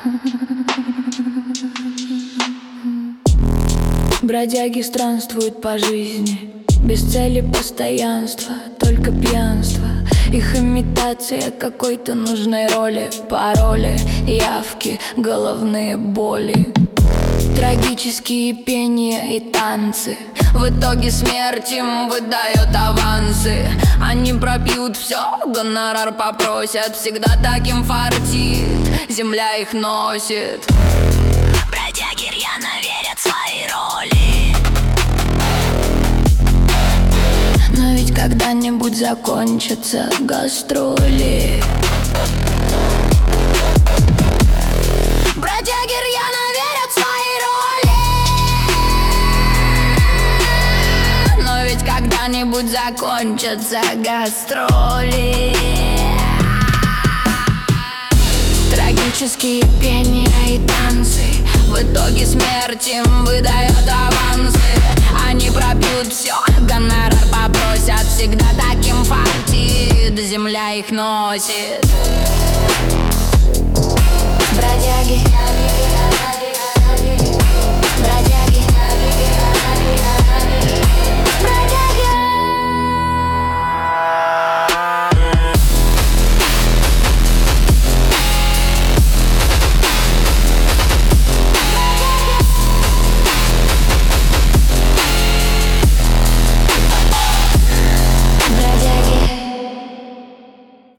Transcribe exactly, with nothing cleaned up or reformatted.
Бродяги странствуют по жизни, без цели постоянства, только пьянство. Их имитация какой-то нужной роли, пароли, явки, головные боли, трагические пения и танцы. В итоге смерть им выдает авансы. Они пропьют все, гонорар попросят. Всегда таким фартит, земля их носит. Бродяги рьяно верят в свои роли. Но ведь когда-нибудь закончатся гастроли. Бродяги рьяно верят в свои роли. Но ведь когда-нибудь закончатся гастроли. Трагические пения и танцы. В итоге смерть им выдает авансы. Они пропьют все, гонорар попросят. Всегда таким фартит, земля их носит. Бродяги.